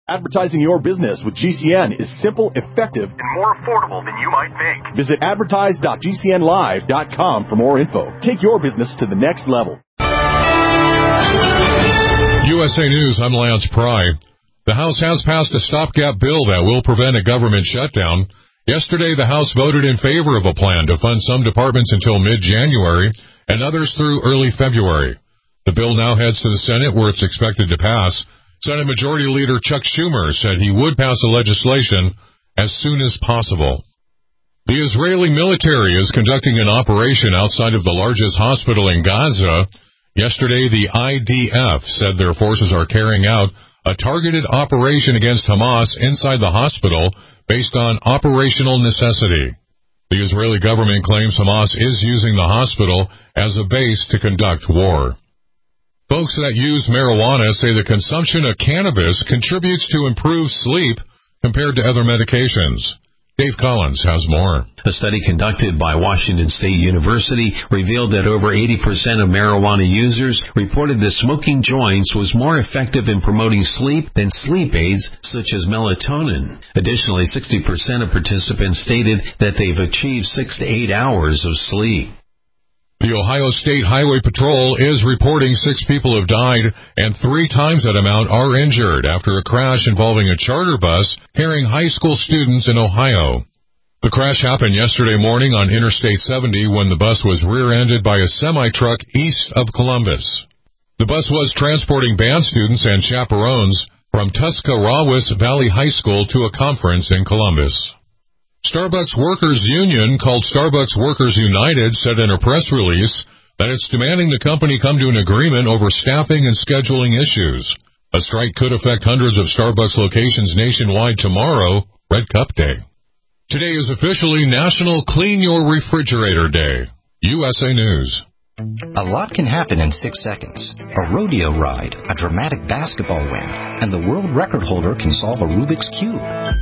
Advertising your business with GCN is simple, effective, and more affordable than you might think. Visit advertise.gcnlive.com for more info. Take your business to the next level. USA News, I'm Lance Pry. The House has passed a stopgap bill that will prevent a government shutdown. Yesterday, the House voted in favor of a plan to fund some departments until mid-January and others through early February. The bill now heads to the Senate, where it's expected to pass. Senate Majority Leader Chuck Schumer said he would pass the legislation as soon as possible. The Israeli military is conducting an operation outside of the largest hospital in Gaza. Yesterday, the IDF said their forces are carrying out a targeted operation against Hamas inside the hospital based on operational necessity. The Israeli government claims Hamas is using the hospital as a base to conduct war. Folks that use marijuana say the consumption of cannabis contributes to improved sleep compared to other medications. Dave Collins has more. A study conducted by Washington State University revealed that over 80% of marijuana users reported that smoking joints was more effective in promoting sleep than sleep aids such as melatonin. Additionally, 60% of participants stated that they've achieved 6 to 8 hours of sleep. The Ohio State Highway Patrol is reporting 6 people have died and 3 times that amount are injured after a crash involving a charter bus carrying high school students in Ohio. The crash happened yesterday morning on Interstate 70 when the bus was rear-ended by a semi-truck east of Columbus. The bus was transporting band students and chaperones from Tuscarawas Valley High School to a conference in Columbus. Starbucks Workers Union, called Starbucks Workers United, said in a press release that it's demanding the company come to an agreement over staffing and scheduling issues. A strike could affect hundreds of Starbucks locations nationwide tomorrow, Red Cup Day. Today is officially National Clean Your Refrigerator Day. USA News. A lot can happen in 6 seconds. A rodeo ride, a dramatic basketball win, and the world record holder can solve a Rubik's Cube.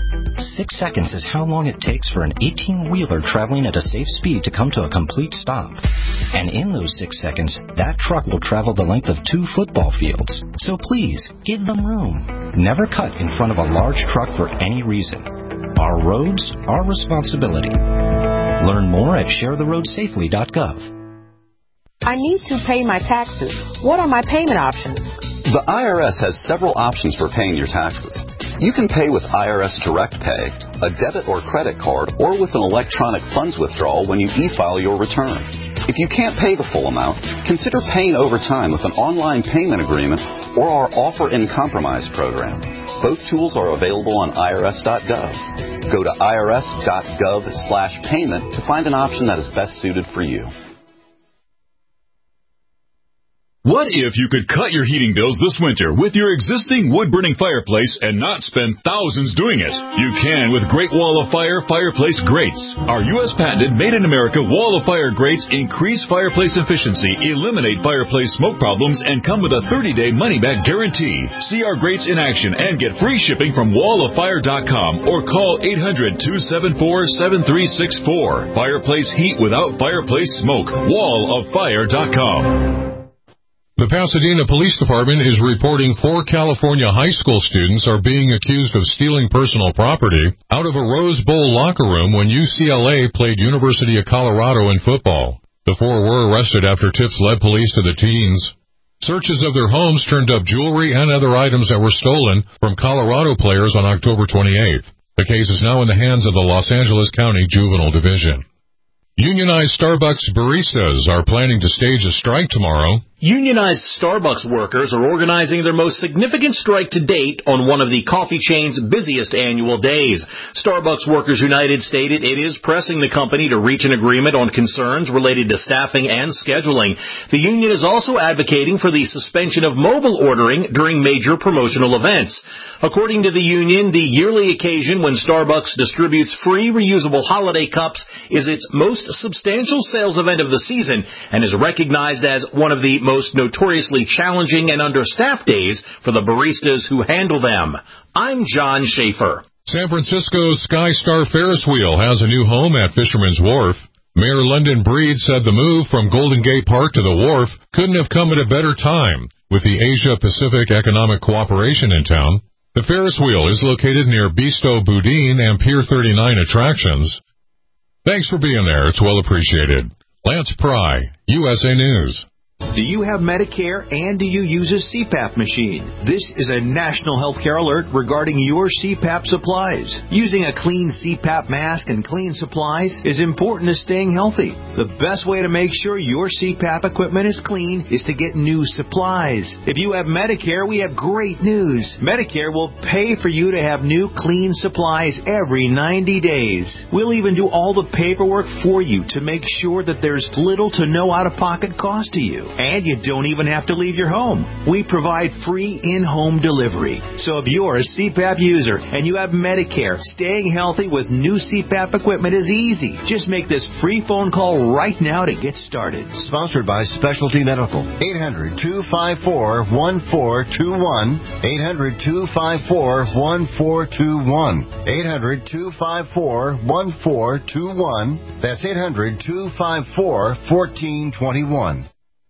6 seconds is how long it takes for an 18-wheeler traveling at a safe speed to come to a complete stop. And in those 6 seconds, that truck will travel the length of 2 football fields. So please, give them room. Never cut in front of a large truck for any reason. Our roads, our responsibility. Learn more at sharetheroadsafely.gov. I need to pay my taxes. What are my payment options? The IRS has several options for paying your taxes. You can pay with IRS Direct Pay, a debit or credit card, or with an electronic funds withdrawal when you e-file your return. If you can't pay the full amount, consider paying over time with an online payment agreement or our Offer in Compromise program. Both tools are available on irs.gov. Go to irs.gov/payment to find an option that is best suited for you. What if you could cut your heating bills this winter with your existing wood-burning fireplace and not spend thousands doing it? You can with Great Wall of Fire fireplace grates. Our U.S. patented made-in-America Wall of Fire grates increase fireplace efficiency, eliminate fireplace smoke problems, and come with a 30-day money-back guarantee. See our grates in action and get free shipping from walloffire.com or call 800-274-7364. Fireplace heat without fireplace smoke. walloffire.com. The Pasadena Police Department is reporting 4 California high school students are being accused of stealing personal property out of a Rose Bowl locker room when UCLA played University of Colorado in football. The 4 were arrested after tips led police to the teens. Searches of their homes turned up jewelry and other items that were stolen from Colorado players on October 28th. The case is now in the hands of the Los Angeles County Juvenile Division. Unionized Starbucks baristas are planning to stage a strike tomorrow. Unionized Starbucks workers are organizing their most significant strike to date on one of the coffee chain's busiest annual days. Starbucks Workers United stated it is pressing the company to reach an agreement on concerns related to staffing and scheduling. The union is also advocating for the suspension of mobile ordering during major promotional events. According to the union, the yearly occasion when Starbucks distributes free reusable holiday cups is its most substantial sales event of the season and is recognized as one of the most notoriously challenging and understaffed days for the baristas who handle them. I'm John Schaefer. San Francisco's SkyStar Ferris wheel has a new home at Fisherman's Wharf. Mayor London Breed said the move from Golden Gate Park to the wharf couldn't have come at a better time with the Asia-Pacific Economic Cooperation in town. The Ferris wheel is located near Bisto Boudin and Pier 39 attractions. Thanks for being there. It's well appreciated. Lance Pry, USA News. Do you have Medicare and do you use a CPAP machine? This is a national healthcare alert regarding your CPAP supplies. Using a clean CPAP mask and clean supplies is important to staying healthy. The best way to make sure your CPAP equipment is clean is to get new supplies. If you have Medicare, we have great news. Medicare will pay for you to have new clean supplies every 90 days. We'll even do all the paperwork for you to make sure that there's little to no out-of-pocket cost to you. And you don't even have to leave your home. We provide free in-home delivery. So if you're a CPAP user and you have Medicare, staying healthy with new CPAP equipment is easy. Just make this free phone call right now to get started. Sponsored by Specialty Medical. 800-254-1421. 800-254-1421. 800-254-1421. That's 800-254-1421.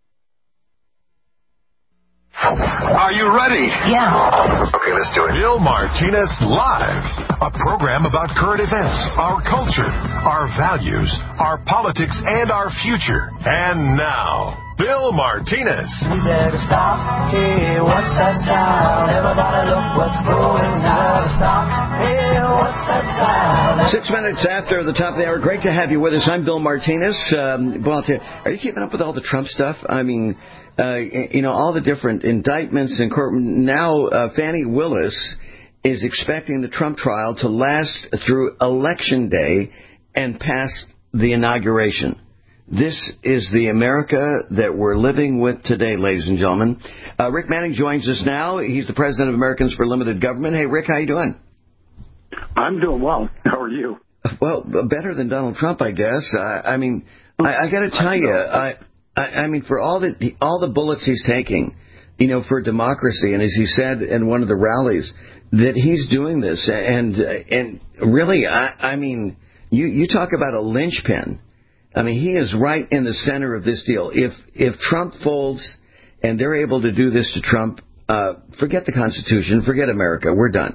Are you ready? Yeah. Okay, let's do it. Bill Martinez Live, a program about current events, our culture, our values, our politics, and our future. And now, Bill Martinez. We better stop. Hey, what's that sound? Everybody look what's going on. Stop. Hey, what's that sound? 6 minutes after the top of the hour. Great to have you with us. I'm Bill Martinez. Well, are you keeping up with all the Trump stuff? I mean, all the different indictments in court. Now, Fani Willis is expecting the Trump trial to last through Election Day and past the inauguration. This is the America that we're living with today, ladies and gentlemen. Rick Manning joins us now. He's the president of Americans for Limited Government. Hey, Rick, how you doing? I'm doing well. How are you? Well, better than Donald Trump, I guess. I got to tell you, I mean, for all the bullets he's taking, for democracy, and as he said in one of the rallies, that he's doing this, and really, I mean, you talk about a linchpin. I mean, he is right in the center of this deal. If Trump folds and they're able to do this to Trump, forget the Constitution, forget America, we're done.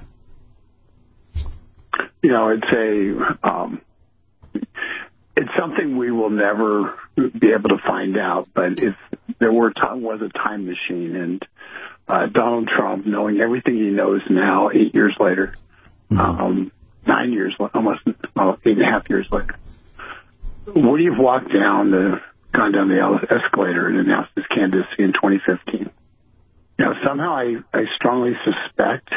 It's something we will never be able to find out. But if there was a time machine, and Donald Trump, knowing everything he knows now, 8 years later, 9 years, almost 8.5 years later, would he have gone down the escalator and announced his candidacy in 2015? Somehow I strongly suspect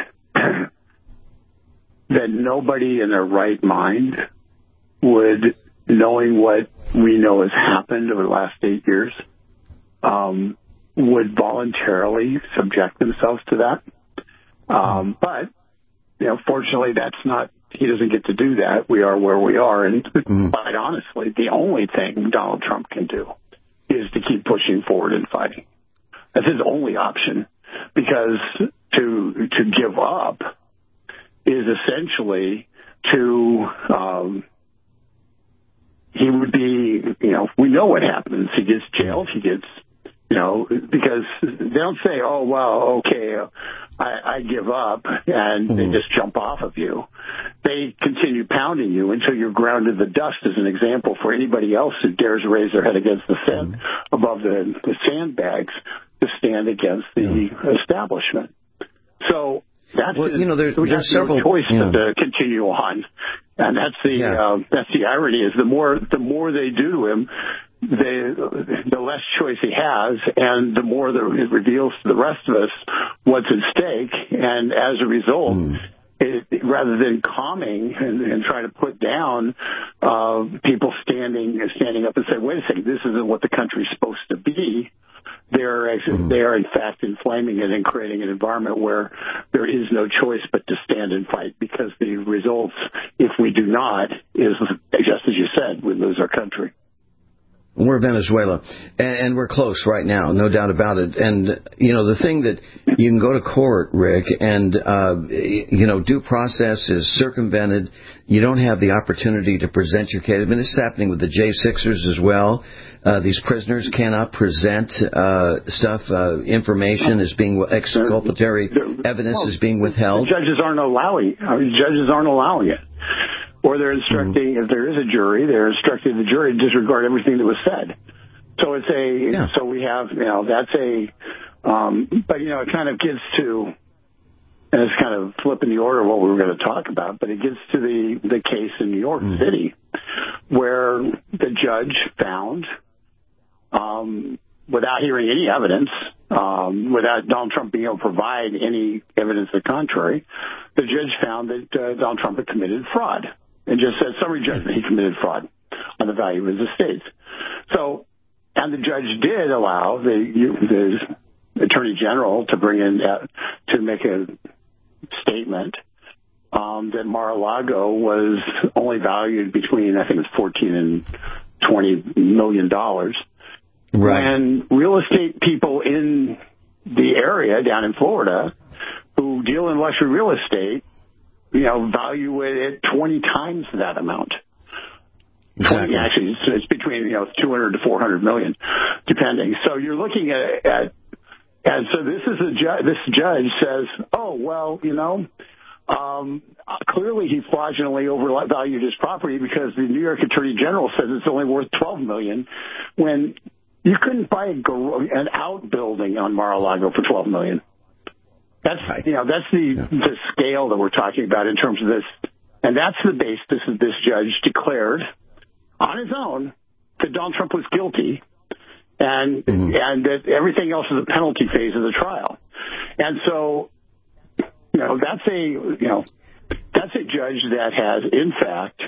that nobody in their right mind would, knowing what we know has happened over the last 8 years, would voluntarily subject themselves to that. But, fortunately, he doesn't get to do that. We are where we are. And quite honestly, the only thing Donald Trump can do is to keep pushing forward and fighting. That's his only option, because to give up is essentially he would be, we know what happens. He gets jailed. He gets, because they don't say, oh, well, okay, I give up, and they just jump off of you. They continue pounding you until you're ground to the dust, as an example for anybody else who dares raise their head against the above the sandbags to stand against the establishment. So that's there's several choice to continue on, and that's the irony is the more they do to him, the less choice he has, and the more that it reveals to the rest of us what's at stake. And as a result, rather than calming and trying to put down people standing up and say, wait a second, this isn't what the country's supposed to be. They are in fact inflaming it and creating an environment where there is no choice but to stand and fight, because the results, if we do not, is just as you said, we lose our country. We're Venezuela, and we're close right now, no doubt about it. And, the thing that you can go to court, Rick, and due process is circumvented. You don't have the opportunity to present your case. I mean, this is happening with the J6ers as well. These prisoners cannot present information is being exculpatory evidence is being withheld. The judges aren't allowing it. Or they're instructing, if there is a jury, they're instructing the jury to disregard everything that was said. So so we have, that's but it kind of gets to, and it's kind of flipping the order of what we were going to talk about, but it gets to the case in New York City where the judge found, without hearing any evidence, without Donald Trump being able to provide any evidence to the contrary, the judge found that Donald Trump had committed fraud and just said summary judgment he committed fraud on the value of his estates. So, and the judge did allow the Attorney General to bring in to make a statement that Mar-a-Lago was only valued between, I think it was $14 and $20 million. When real estate people in the area down in Florida who deal in luxury real estate, value it at 20 times that amount. Exactly. Actually, it's between 200 to 400 million, depending. So you're looking at and so this judge says, oh well, clearly he fraudulently overvalued his property because the New York Attorney General says it's only worth $12 million when you couldn't buy an outbuilding on Mar-a-Lago for $12 million. That's that's the scale that we're talking about in terms of this, and that's the basis that this judge declared on his own that Donald Trump was guilty, and that everything else is a penalty phase of the trial. And so, that's a judge that has in fact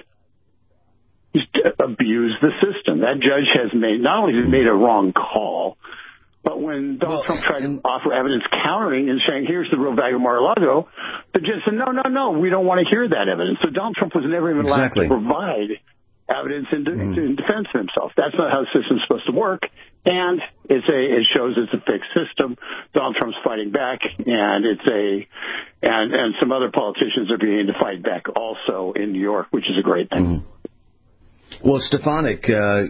abused the system. That judge has not only made a wrong call, but when Donald Trump tried to offer evidence countering and saying, here's the real value of Mar-a-Lago, the judge said, no, we don't want to hear that evidence. So Donald Trump was never even allowed to provide evidence in defense of himself. That's not how the system's supposed to work. And it shows it's a fixed system. Donald Trump's fighting back, and and some other politicians are beginning to fight back also in New York, which is a great thing. Well, Stefanik,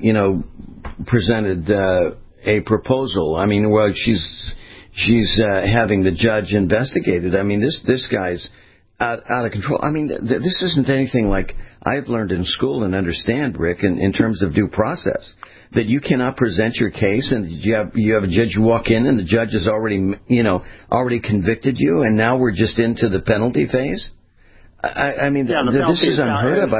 presented a proposal. I mean, well, she's having the judge investigated. I mean, this guy's out of control. I mean, this isn't anything like I've learned in school and understand, Rick, in terms of due process, that you cannot present your case and you have a judge walk in and the judge has already convicted you, and now we're just into the penalty phase. I mean, this is unheard of.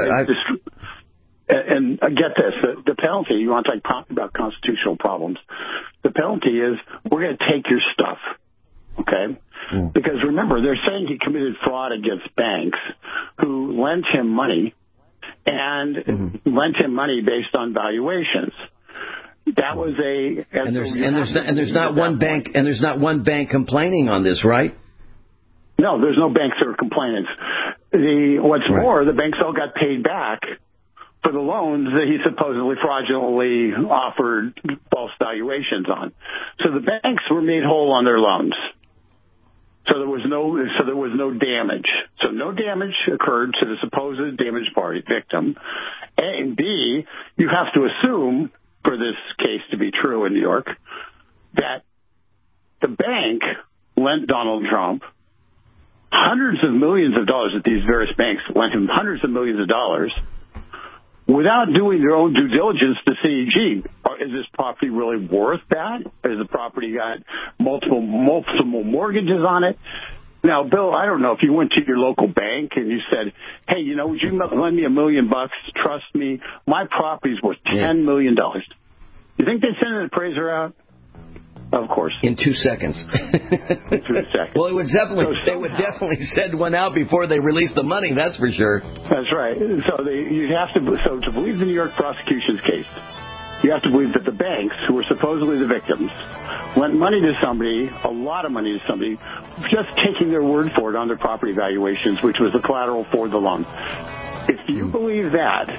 And get this, the penalty, you want to talk about constitutional problems, the penalty is we're going to take your stuff, okay? Because remember, they're saying he committed fraud against banks who lent him money and lent him money based on valuations. That was there's not one bank complaining on this, right? No, there's no banks that are complaining. What's more, the banks all got paid back for the loans that he supposedly fraudulently offered false valuations on. So the banks were made whole on their loans. So there was no damage. So no damage occurred to the supposed damaged party victim. A and B, you have to assume, for this case to be true in New York, that the bank lent Donald Trump hundreds of millions of dollars, that these various banks lent him hundreds of millions of dollars, without doing their own due diligence to see, gee, is this property really worth that? Has the property got multiple mortgages on it? Now, Bill, I don't know if you went to your local bank and you said, hey, would you lend me $1 million? Trust me, my property's worth $10 million. You think they'd send an appraiser out? Of course. In 2 seconds. In 2 seconds. Well, they would definitely send one out before they release the money, that's for sure. That's right. So to believe the New York prosecution's case, you have to believe that the banks, who were supposedly the victims, lent money to somebody, a lot of money to somebody, just taking their word for it on their property valuations, which was the collateral for the loan. If you believe that,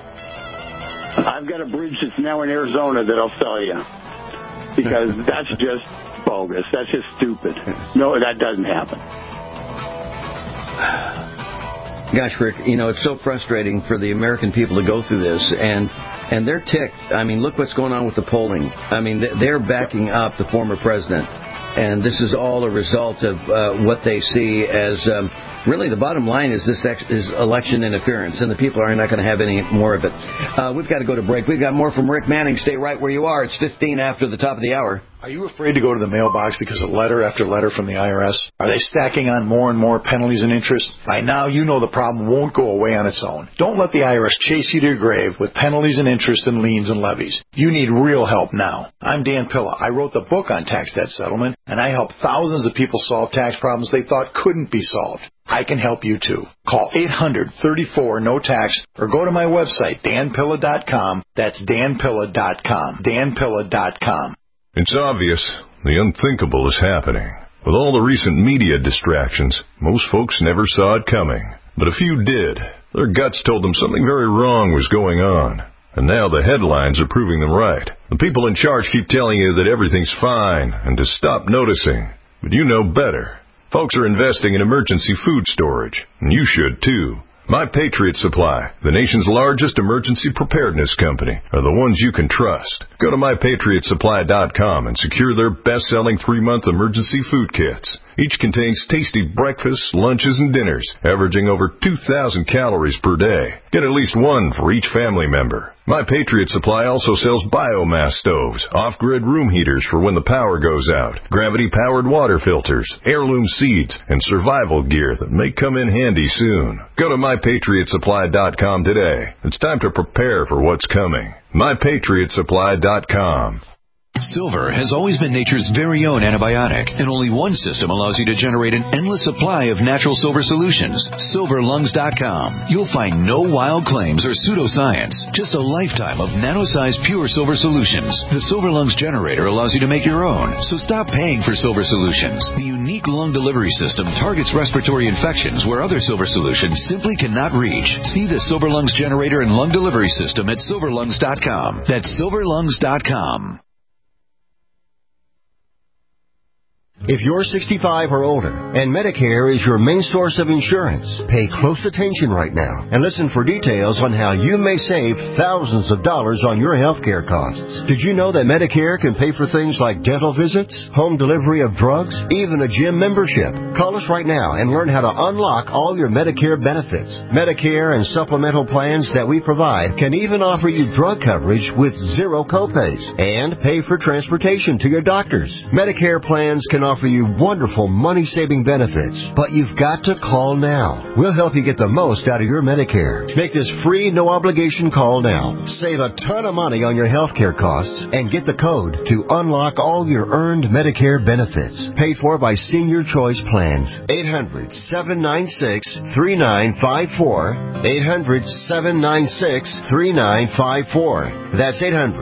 I've got a bridge that's now in Arizona that I'll sell you, because that's just bogus. That's just stupid. No, that doesn't happen. Gosh, Rick, it's so frustrating for the American people to go through this, and they're ticked. I mean, look what's going on with the polling. I mean, they're backing up the former president, and this is all a result of what they see as really the bottom line is this is election interference, and the people are not going to have any more of it. We've got to go to break. We've got more from Rick Manning. Stay right where you are. It's 15 after the top of the hour. Are you afraid to go to the mailbox because of letter after letter from the IRS? Are they stacking on more and more penalties and interest? By now, you know the problem won't go away on its own. Don't let the IRS chase you to your grave with penalties and interest and liens and levies. You need real help now. I'm Dan Pilla. I wrote the book on tax debt settlement, and I help thousands of people solve tax problems they thought couldn't be solved. I can help you too. Call 800-34-NO-TAX or go to my website, danpilla.com. That's danpilla.com. danpilla.com. It's obvious. The unthinkable is happening. With all the recent media distractions, most folks never saw it coming. But a few did. Their guts told them something very wrong was going on. And now the headlines are proving them right. The people in charge keep telling you that everything's fine and to stop noticing. But you know better. Folks are investing in emergency food storage, and you should too. My Patriot Supply, the nation's largest emergency preparedness company, are the ones you can trust. Go to MyPatriotSupply.com and secure their best-selling 3-month emergency food kits. Each contains tasty breakfasts, lunches, and dinners, averaging over 2,000 calories per day. Get at least one for each family member. My Patriot Supply also sells biomass stoves, off-grid room heaters for when the power goes out, gravity-powered water filters, heirloom seeds, and survival gear that may come in handy soon. Go to MyPatriotSupply.com today. It's time to prepare for what's coming. MyPatriotSupply.com. Silver has always been nature's very own antibiotic, and only one system allows you to generate an endless supply of natural silver solutions. SilverLungs.com. You'll find no wild claims or pseudoscience, just a lifetime of nano-sized pure silver solutions. The Silver Lungs generator allows you to make your own, so stop paying for silver solutions. The unique lung delivery system targets respiratory infections where other silver solutions simply cannot reach. See the Silver Lungs generator and lung delivery system at SilverLungs.com. That's SilverLungs.com. If you're 65 or older and Medicare is your main source of insurance, pay close attention right now and listen for details on how you may save thousands of dollars on your health care costs. Did you know that Medicare can pay for things like dental visits, home delivery of drugs, even a gym membership? Call us right now and learn how to unlock all your Medicare benefits. Medicare and supplemental plans that we provide can even offer you drug coverage with zero copays and pay for transportation to your doctors. Medicare plans can offer you wonderful money-saving benefits, but you've got to call now. We'll help you get the most out of your Medicare. Make this free, no-obligation call now. Save a ton of money on your health care costs and get the code to unlock all your earned Medicare benefits. Paid for by Senior Choice Plans. 800-796-3954. 800-796-3954. That's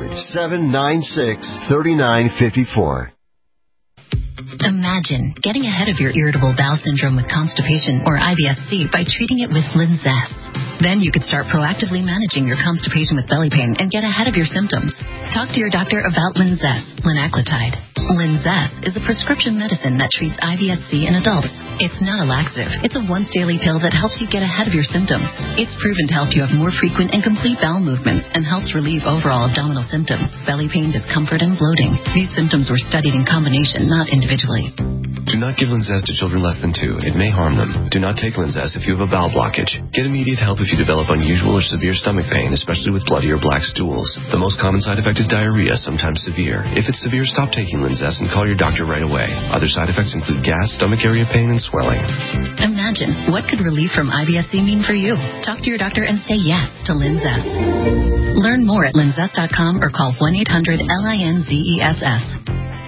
800-796-3954. Imagine getting ahead of your irritable bowel syndrome with constipation or IBS-C by treating it with Linzess. Then you could start proactively managing your constipation with belly pain and get ahead of your symptoms. Talk to your doctor about Linzess, linaclotide. Linzess is a prescription medicine that treats IBS-C in adults. It's not a laxative. It's a once-daily pill that helps you get ahead of your symptoms. It's proven to help you have more frequent and complete bowel movements and helps relieve overall abdominal symptoms, belly pain, discomfort, and bloating. These symptoms were studied in combination, not individually. Do not give Linzess to children less than 2. It may harm them. Do not take Linzess if you have a bowel blockage. Get immediate help if you develop unusual or severe stomach pain, especially with bloody or black stools. The most common side effect is diarrhea, sometimes severe. If it's severe, stop taking Linzess and call your doctor right away. Other side effects include gas, stomach area pain, and swelling. Imagine, what could relief from IBS-C mean for you? Talk to your doctor and say yes to Linzess. Learn more at linzess.com or call 1-800-LINZESS.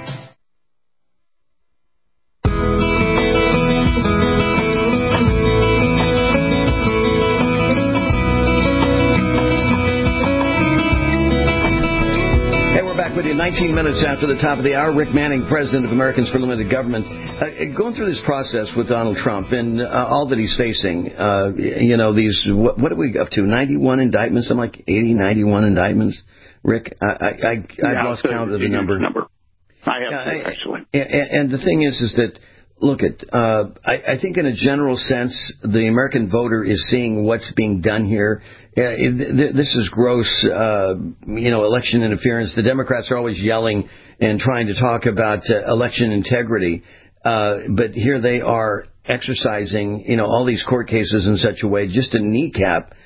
With you 19 minutes after the top of the hour, Rick Manning, President of Americans for Limited Government, going through this process with Donald Trump and all that he's facing. These what are we up to? 91 indictments, something like 80, 91 indictments. Rick, I've lost count of the number. I have to, actually. And the thing is that, look, I think in a general sense, the American voter is seeing what's being done here. This is gross, election interference. The Democrats are always yelling and trying to talk about election integrity, but here they are exercising, all these court cases in such a way just to kneecap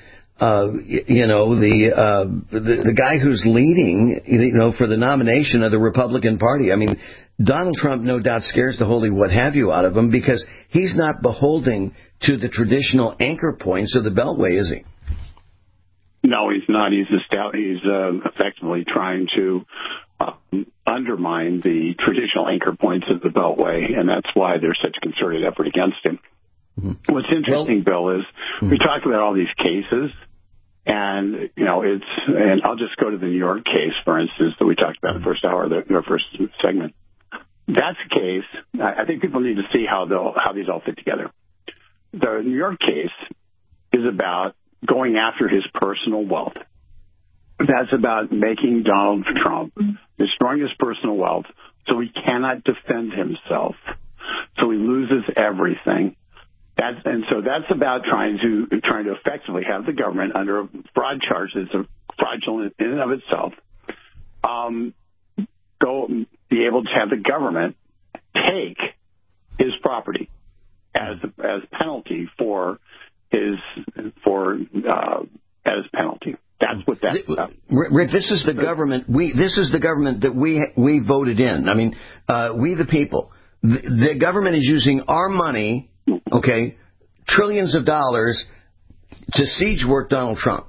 the guy who's leading, for the nomination of the Republican Party. I mean, Donald Trump no doubt scares the holy what have you out of him because he's not beholden to the traditional anchor points of the Beltway, is he? No, he's not. He's effectively trying to undermine the traditional anchor points of the Beltway, and that's why there's such a concerted effort against him. Mm-hmm. What's interesting, Bill, is we talk about all these cases, and and I'll just go to the New York case, for instance, that we talked about in the first hour, the first segment. That's a case. I think people need to see how these all fit together. The New York case is about going after his personal wealth. That's about making Donald Trump destroying his personal wealth so he cannot defend himself, so he loses everything. So that's about trying to effectively have the government under fraud charges of fraudulent in and of itself, be able to have the government take his property as penalty as penalty. That's what that's about. Rick, this is the government. This is the government that we voted in. I mean, we the people. The government is using our money. Okay, trillions of dollars to siege work Donald Trump,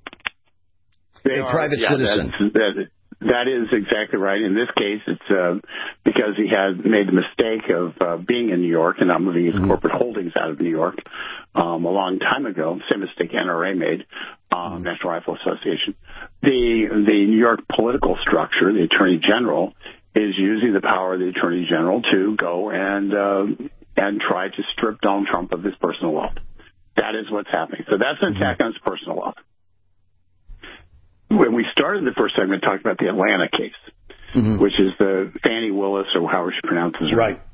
a private citizen. That is exactly right. In this case, it's because he had made the mistake of being in New York and not moving his corporate holdings out of New York a long time ago. Same mistake NRA made, National Rifle Association. The New York political structure, the Attorney General, is using the power of the Attorney General to go and try to strip Donald Trump of his personal wealth. That is what's happening. So that's an attack on his personal wealth. When we started the first segment, talking about the Atlanta case, which is the Fannie Willis, or however she pronounces it. Right.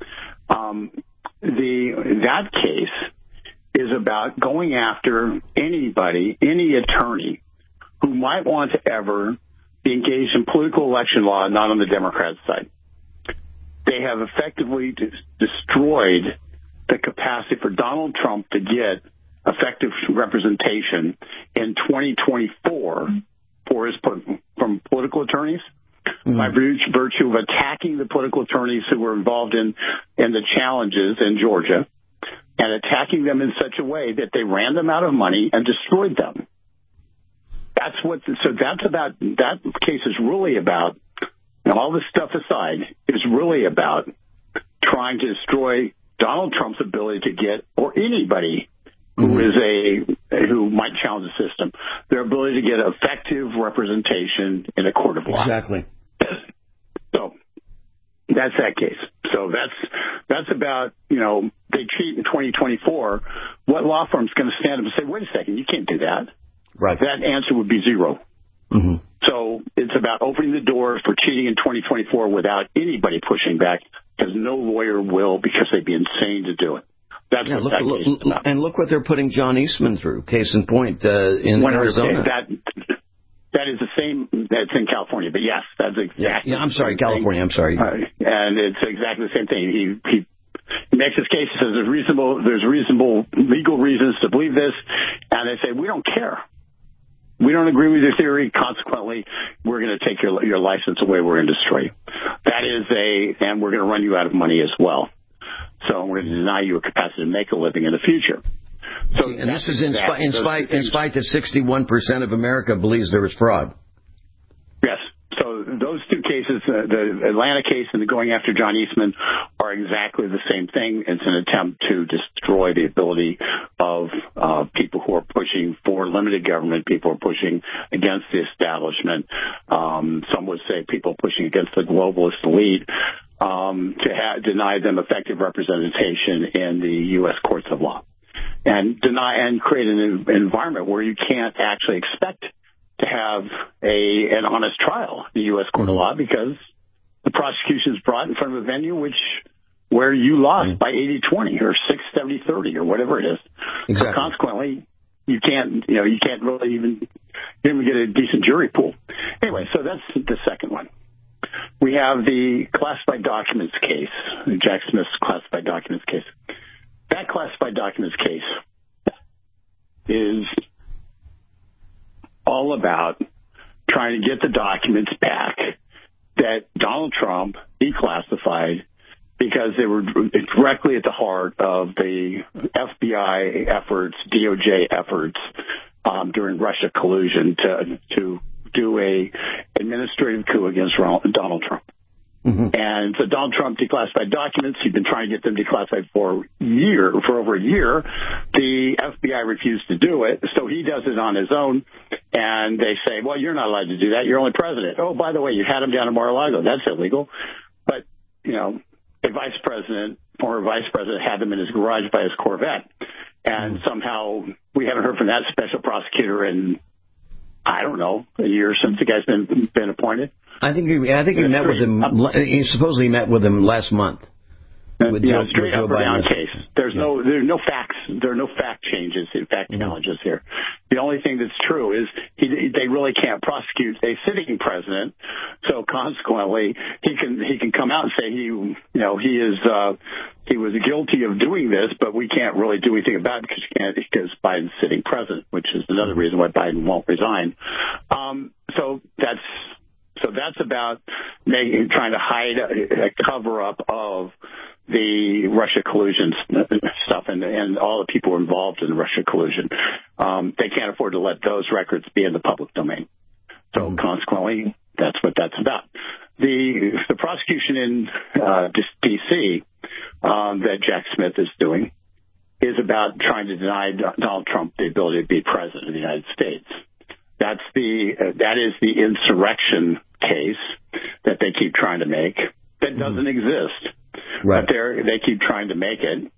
That case is about going after anybody, any attorney who might want to ever be engaged in political election law, not on the Democrat side. They have effectively destroyed the capacity for Donald Trump to get effective representation in 2024 from political attorneys by virtue of attacking the political attorneys who were involved in the challenges in Georgia and attacking them in such a way that they ran them out of money and destroyed them. That case is really about, all this stuff aside, is really about trying to destroy Donald Trump's ability to get, or anybody who might challenge the system, their ability to get effective representation in a court of law. Exactly. So that's that case. So that's about, they cheat in 2024. What law firm is going to stand up and say, wait a second, you can't do that? Right. That answer would be zero. Mm-hmm. So it's about opening the door for cheating in 2024 without anybody pushing back, because no lawyer will, because they'd be insane to do it. That's look what they're putting John Eastman through. Case in point, in Arizona. That is the same. That's in California, but yes, that's exactly. Yeah, I'm sorry, California. I'm sorry. And it's exactly the same thing. He makes his case. He says there's reasonable legal reasons to believe this, and they say we don't care. We don't agree with your theory. Consequently, we're going to take your license away. We're going to destroy you. And we're going to run you out of money as well. So we're going to deny you a capacity to make a living in the future. So, and this is in spite that 61% of America believes there was fraud. Yes. So those two cases, the Atlanta case and the going after John Eastman, are exactly the same thing. It's an attempt to destroy the ability of people who are pushing for limited government, people who are pushing against the establishment. Some would say people pushing against the globalist elite, to deny them effective representation in the U.S. courts of law, and create an environment where you can't actually expect to have an honest trial in the U.S. court of law, because the prosecution is brought in front of a venue where you lost by 80-20 or 6-70-30 or whatever it is. Exactly. So consequently, you can't really even get a decent jury pool. Anyway, so that's the second one. We have the classified documents case, Jack Smith's classified documents case. That classified documents case is all about trying to get the documents back that Donald Trump declassified because they were directly at the heart of the FBI efforts, DOJ efforts during Russia collusion to do a administrative coup against Donald Trump. Mm-hmm. And so Donald Trump declassified documents. He'd been trying to get them declassified for over a year. The FBI refused to do it, so he does it on his own. And they say, well, you're not allowed to do that. You're only president. Oh, by the way, you had him down in Mar-a-Lago. That's illegal. But, a former vice president had them in his garage by his Corvette. And somehow we haven't heard from that special prosecutor in, I don't know, a year since the guy's been appointed. I think he met with him. He supposedly met with him last month. Straight up or down case. There's no facts. There are no fact changes, fact challenges here. The only thing that's true is they really can't prosecute a sitting president. So consequently, he can come out and say he was guilty of doing this, but we can't really do anything about it because Biden's sitting president, which is another reason why Biden won't resign. So that's about trying to hide a cover-up of the Russia collusion stuff and all the people involved in the Russia collusion. They can't afford to let those records be in the public domain. So consequently, that's what that's about. The prosecution in D.C. That Jack Smith is doing is about trying to deny Donald Trump the ability to be president of the United States. That is the insurrection case that they keep trying to make that doesn't exist. Right. But they keep trying to make it,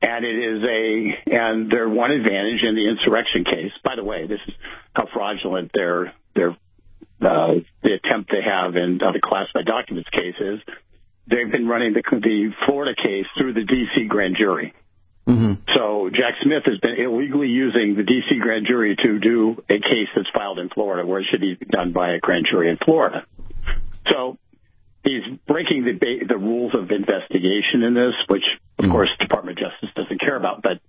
and their one advantage in the insurrection case. By the way, this is how fraudulent the attempt they have in the classified documents case is. They've been running the Florida case through the D.C. grand jury. Mm-hmm. So Jack Smith has been illegally using the D.C. grand jury to do a case that's filed in Florida, where it should be done by a grand jury in Florida. So he's breaking the rules of investigation in this, which, of course, the Department of Justice doesn't care about. But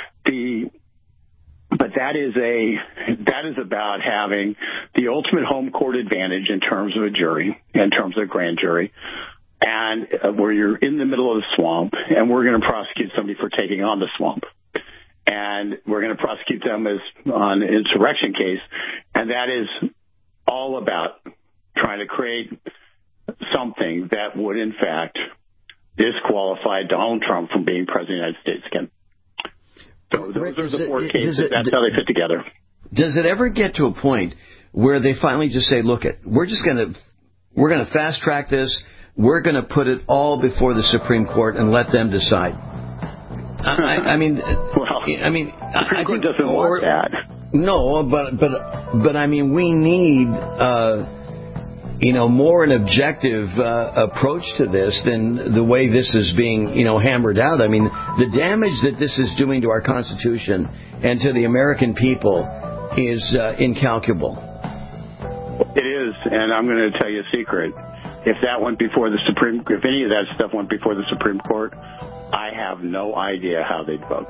that is about having the ultimate home court advantage in terms of a jury, in terms of a grand jury, and where you're in the middle of the swamp, and we're going to prosecute somebody for taking on the swamp. And we're going to prosecute them on an insurrection case, and that is all about trying to create something that would, in fact, disqualify Donald Trump from being president of the United States again. So those are the four cases. That's how they fit together. Does it ever get to a point where they finally just say, look, we're going to fast track this. We're going to put it all before the Supreme Court and let them decide? I mean, Supreme Court doesn't want that. No, but I mean, we need more an objective approach to this than the way this is being hammered out. I mean, the damage that this is doing to our Constitution and to the American people is incalculable. It is, and I'm going to tell you a secret. If any of that stuff went before the Supreme Court, I have no idea how they'd vote.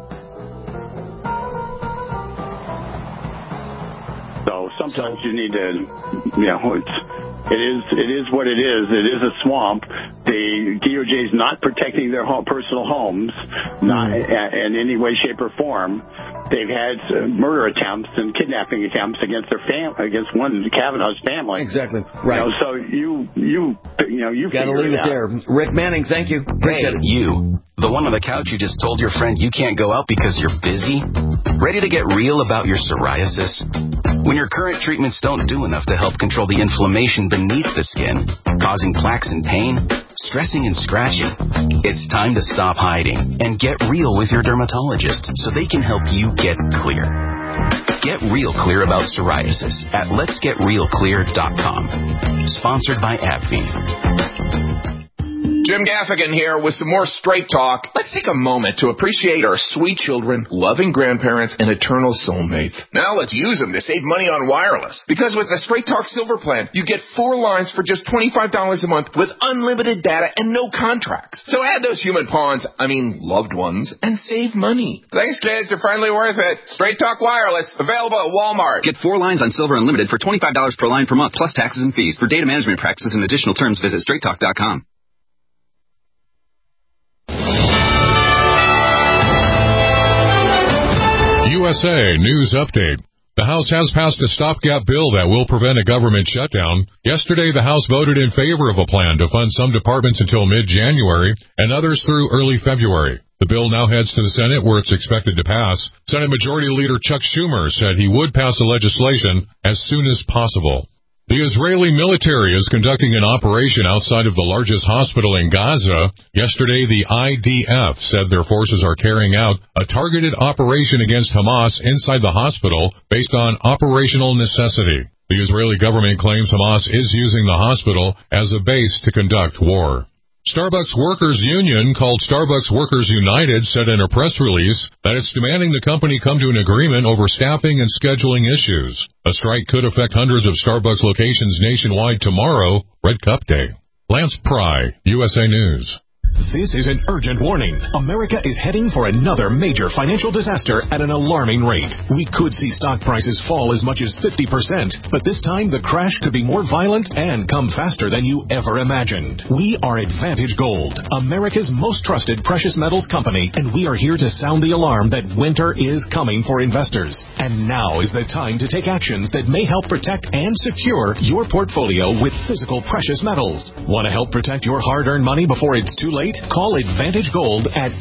So sometimes you need to, it is what it is. It is a swamp. The DOJ is not protecting their personal homes, not in any way, shape, or form. They've had murder attempts and kidnapping attempts against against one Kavanaugh's family. Exactly right. So you got to leave it there. Rick Manning, thank you. Hey, you. The one on the couch you just told your friend you can't go out because you're busy? Ready to get real about your psoriasis? When your current treatments don't do enough to help control the inflammation beneath the skin, causing plaques and pain, stressing and scratching, it's time to stop hiding and get real with your dermatologist so they can help you get clear. Get real clear about psoriasis at letsgetrealclear.com. Sponsored by AbbVie. Jim Gaffigan here with some more Straight Talk. Let's take a moment to appreciate our sweet children, loving grandparents, and eternal soulmates. Now let's use them to save money on wireless. Because with the Straight Talk Silver Plan, you get 4 lines for just $25 a month with unlimited data and no contracts. So add those human pawns, loved ones, and save money. Thanks, kids. They're finally worth it. Straight Talk Wireless, available at Walmart. Get 4 lines on Silver Unlimited for $25 per line per month, plus taxes and fees. For data management practices and additional terms, visit straighttalk.com. USA News Update. The House has passed a stopgap bill that will prevent a government shutdown. Yesterday, the House voted in favor of a plan to fund some departments until mid-January and others through early February. The bill now heads to the Senate, where it's expected to pass. Senate Majority Leader Chuck Schumer said he would pass the legislation as soon as possible. The Israeli military is conducting an operation outside of the largest hospital in Gaza. Yesterday, the IDF said their forces are carrying out a targeted operation against Hamas inside the hospital based on operational necessity. The Israeli government claims Hamas is using the hospital as a base to conduct war. Starbucks Workers Union, called Starbucks Workers United, said in a press release that it's demanding the company come to an agreement over staffing and scheduling issues. A strike could affect hundreds of Starbucks locations nationwide tomorrow, Red Cup Day. Lance Pry, USA News. This is an urgent warning. America is heading for another major financial disaster at an alarming rate. We could see stock prices fall as much as 50%, but this time the crash could be more violent and come faster than you ever imagined. We are Advantage Gold, America's most trusted precious metals company, and we are here to sound the alarm that winter is coming for investors. And now is the time to take actions that may help protect and secure your portfolio with physical precious metals. Want to help protect your hard-earned money before it's too late? Call Advantage Gold at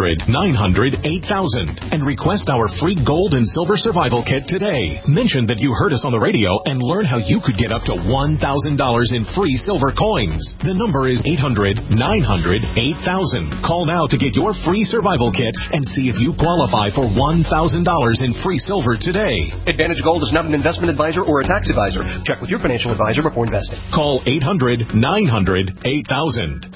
800-900-8000 and request our free gold and silver survival kit today. Mention that you heard us on the radio and learn how you could get up to $1,000 in free silver coins. The number is 800-900-8000. Call now to get your free survival kit and see if you qualify for $1,000 in free silver today. Advantage Gold is not an investment advisor or a tax advisor. Check with your financial advisor before investing. Call 800-900-8000.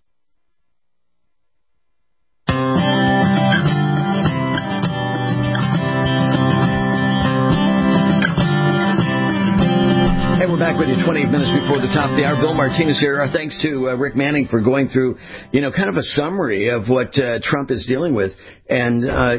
We're back with you 28 minutes before the top of the hour. Bill Martinez here. Our thanks to Rick Manning for going through, kind of a summary of what Trump is dealing with. And,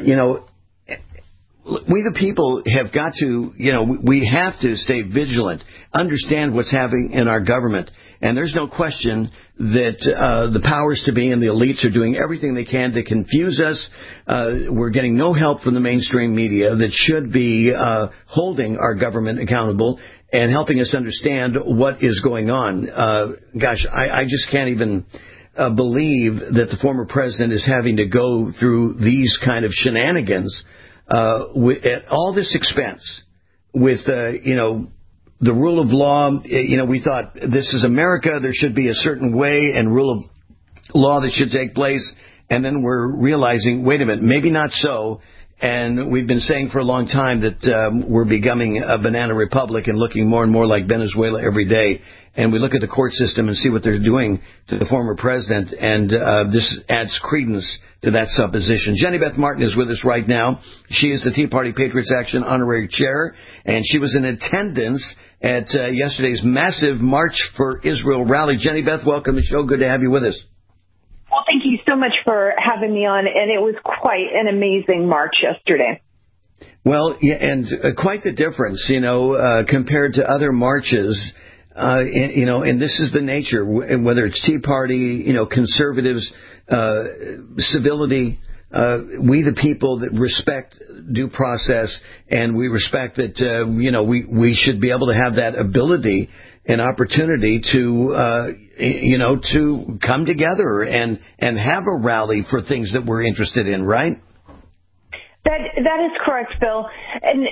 we the people have got to, we have to stay vigilant, understand what's happening in our government. And there's no question that the powers to be and the elites are doing everything they can to confuse us. We're getting no help from the mainstream media that should be holding our government accountable and helping us understand what is going on. I just can't even believe that the former president is having to go through these kind of shenanigans at all this expense with, the rule of law. We thought this is America. There should be a certain way and rule of law that should take place. And then we're realizing, wait a minute, maybe not so. And we've been saying for a long time that we're becoming a banana republic and looking more and more like Venezuela every day. And we look at the court system and see what they're doing to the former president, and this adds credence to that supposition. Jenny Beth Martin is with us right now. She is the Tea Party Patriots Action Honorary Chair, and she was in attendance at yesterday's massive March for Israel rally. Jenny Beth, welcome to the show. Good to have you with us. Well, thank you so much for having me on, and it was quite an amazing march yesterday. Well, yeah, and quite the difference, compared to other marches. And this is the nature, whether it's Tea Party, conservatives, civility, we the people that respect due process, and we respect that, we should be able to have that ability and opportunity to, to come together and have a rally for things that we're interested in, right? That is correct, Bill. And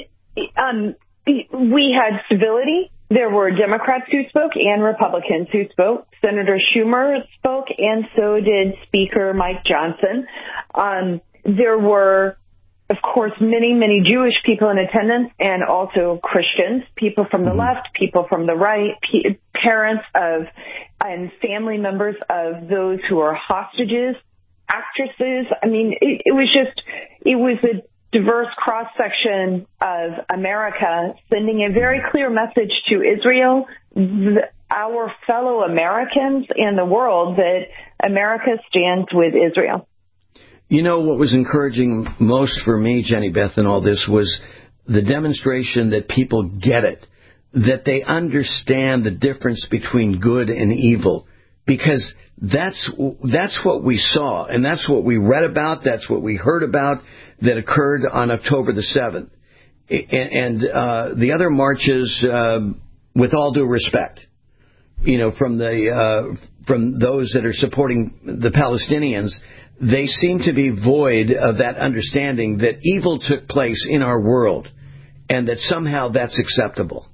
we had civility. There were Democrats who spoke and Republicans who spoke. Senator Schumer spoke, and so did Speaker Mike Johnson. There were of course, many, many Jewish people in attendance, and also Christians, people from the left, people from the right, parents of and family members of those who are hostages, actresses. I mean, it was a diverse cross-section of America sending a very clear message to Israel, our fellow Americans, and the world, that America stands with Israel. You know, what was encouraging most for me, Jenny Beth, in all this was the demonstration that people get it, that they understand the difference between good and evil, because that's what we saw, and that's what we read about, that's what we heard about that occurred on October the 7th. And the other marches, with all due respect, you know, from those that are supporting the Palestinians, they seem to be void of that understanding that evil took place in our world and that somehow that's acceptable.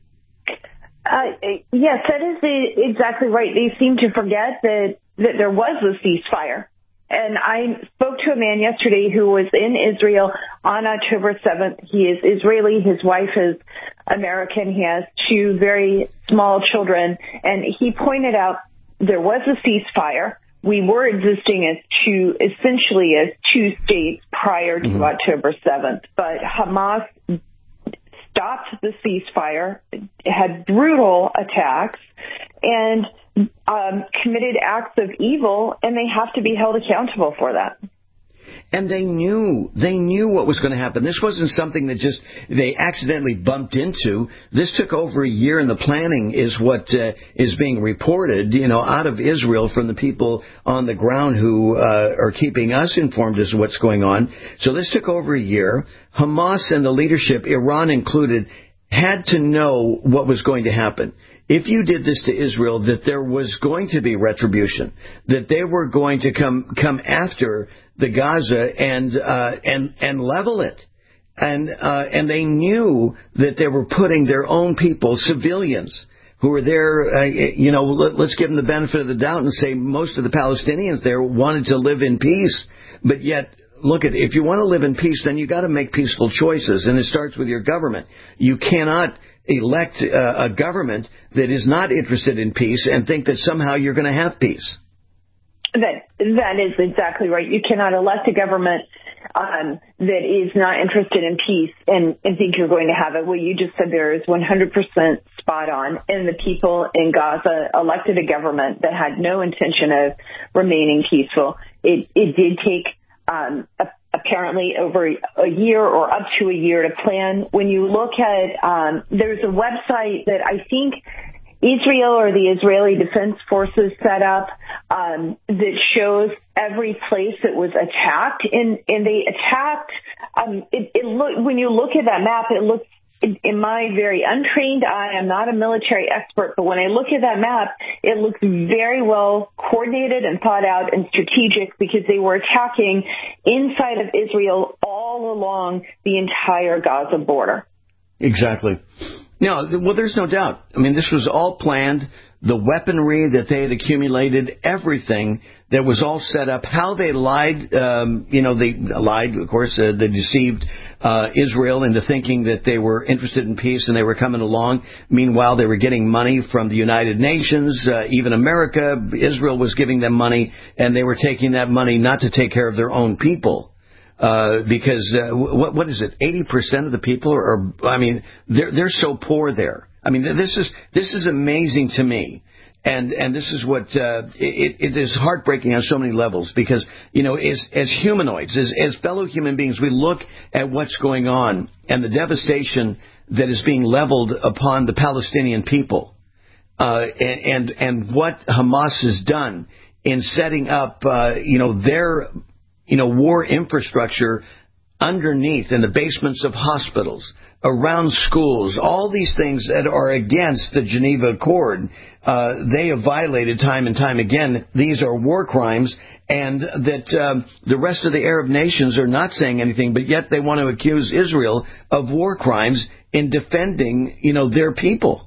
Yes, that is exactly right. They seem to forget that there was a ceasefire. And I spoke to a man yesterday who was in Israel on October 7th. He is Israeli. His wife is American. He has 2 very small children. And he pointed out there was a ceasefire. We were existing as essentially as 2 states prior to October 7th. But Hamas stopped the ceasefire, had brutal attacks, and committed acts of evil, and they have to be held accountable for that. And they knew what was going to happen. This wasn't something that just they accidentally bumped into. This took over a year in the planning, is what is being reported, you know, out of Israel from the people on the ground who are keeping us informed as to what's going on. So this took over a year. Hamas and the leadership, Iran included, had to know what was going to happen. If you did this to Israel, that there was going to be retribution, that they were going to come after the Gaza and level it, and they knew that they were putting their own people, civilians, who were there. Let's give them the benefit of the doubt and say most of the Palestinians there wanted to live in peace, but yet. Look, if you want to live in peace, then you got to make peaceful choices, and it starts with your government. You cannot elect a government that is not interested in peace and think that somehow you're going to have peace. That is exactly right. You cannot elect a government that is not interested in peace and think you're going to have it. What you just said there is 100% spot on. And the people in Gaza elected a government that had no intention of remaining peaceful. It did take apparently over a year or up to a year to plan. When you look at, there's a website that I think Israel or the Israeli Defense Forces set up that shows every place that was attacked, and they attacked. When you look at that map, it looks. In my very untrained eye, I'm not a military expert, but when I look at that map, it looks very well coordinated and thought out and strategic, because they were attacking inside of Israel all along the entire Gaza border. Exactly. No, well, there's no doubt. I mean, this was all planned. The weaponry that they had accumulated, everything that was all set up, how they lied, they lied, of course, they deceived Israel into thinking that they were interested in peace and they were coming along. Meanwhile, they were getting money from the United Nations, even America. Israel was giving them money, and they were taking that money not to take care of their own people. Because what is it? 80% of the people they're so poor there. I mean, this is amazing to me. And this is what it is heartbreaking on so many levels, because, you know, as humanoids, as fellow human beings, we look at what's going on and the devastation that is being leveled upon the Palestinian people, and what Hamas has done in setting up, their, war infrastructure underneath in the basements of hospitals, around schools, all these things that are against the Geneva Accord. They have violated time and time again. These are war crimes, and that the rest of the Arab nations are not saying anything, but yet they want to accuse Israel of war crimes in defending, their people.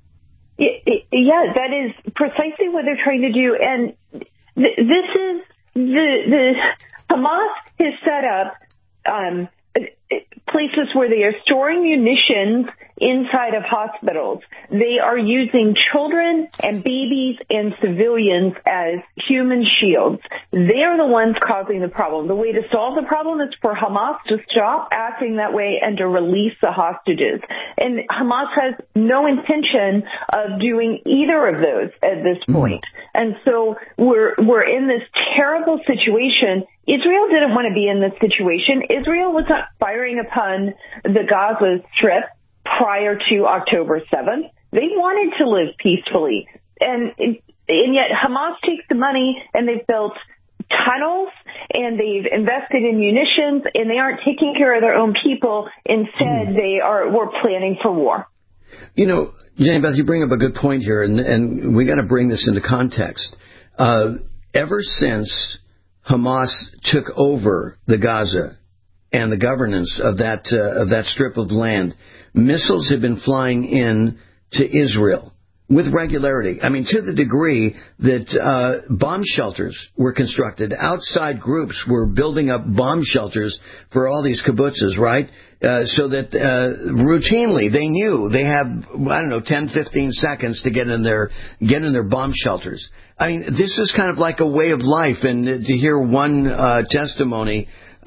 Yeah, that is precisely what they're trying to do. And this is the Hamas has set up places where they are storing munitions inside of hospitals. They are using children and babies and civilians as human shields. They are the ones causing the problem. The way to solve the problem is for Hamas to stop acting that way and to release the hostages. And Hamas has no intention of doing either of those at this point. And so we're in this terrible situation. Israel didn't want to be in this situation. Israel was not firing upon the Gaza Strip prior to October 7th. They wanted to live peacefully. And yet Hamas takes the money and they've built tunnels and they've invested in munitions and they aren't taking care of their own people. Instead, we're planning for war. You know, Jane Beth, you bring up a good point here, and we got to bring this into context. Ever since Hamas took over the Gaza and the governance of that strip of land, missiles have been flying in to Israel with regularity. I mean, to the degree that bomb shelters were constructed. Outside groups were building up bomb shelters for all these kibbutzes, right? So that routinely they knew they have, 10, 15 seconds to get in their bomb shelters. I mean, this is kind of like a way of life. And to hear one testimony,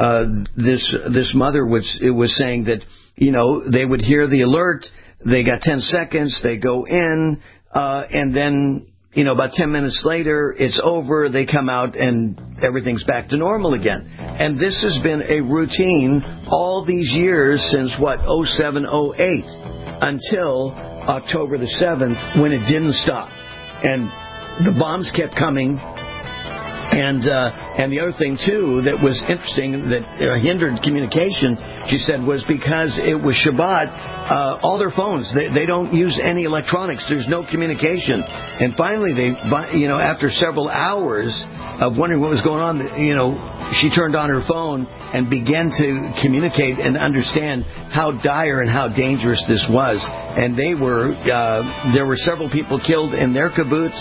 this mother was saying that, they would hear the alert, they got 10 seconds, they go in, and then, about 10 minutes later, it's over, they come out, and everything's back to normal again. And this has been a routine all these years since, 07, 08, until October the 7th, when it didn't stop. And the bombs kept coming. And the other thing, too, that was interesting that hindered communication, she said, was because it was Shabbat, all their phones, they don't use any electronics. There's no communication. And finally, after several hours of wondering what was going on, she turned on her phone and began to communicate and understand how dire and how dangerous this was. And there were several people killed in their kibbutz,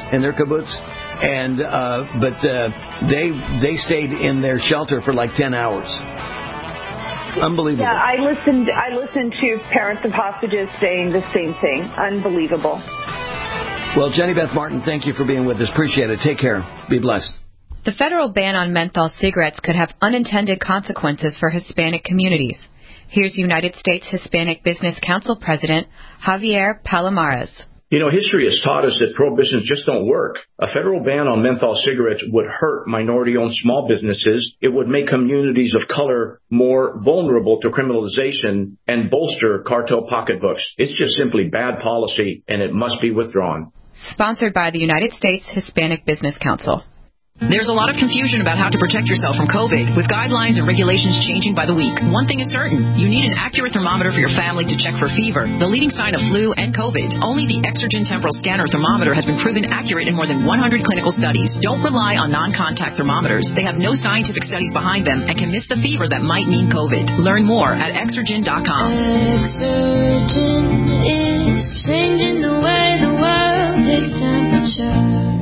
and but they stayed in their shelter for like 10 hours. Unbelievable. Yeah, I listened to parents of hostages saying the same thing. Unbelievable. Well, Jenny Beth Martin, thank you for being with us. Appreciate it. Take care. Be blessed. The federal ban on menthol cigarettes could have unintended consequences for Hispanic communities. Here's United States Hispanic Business Council President Javier Palomares. History has taught us that prohibitions just don't work. A federal ban on menthol cigarettes would hurt minority-owned small businesses. It would make communities of color more vulnerable to criminalization and bolster cartel pocketbooks. It's just simply bad policy, and it must be withdrawn. Sponsored by the United States Hispanic Business Council. There's a lot of confusion about how to protect yourself from COVID, with guidelines and regulations changing by the week. One thing is certain, you need an accurate thermometer for your family to check for fever, the leading sign of flu and COVID. Only the Exergen Temporal Scanner thermometer has been proven accurate in more than 100 clinical studies. Don't rely on non-contact thermometers. They have no scientific studies behind them and can miss the fever that might mean COVID. Learn more at Exergen.com. Exergen is changing the way the world takes temperature.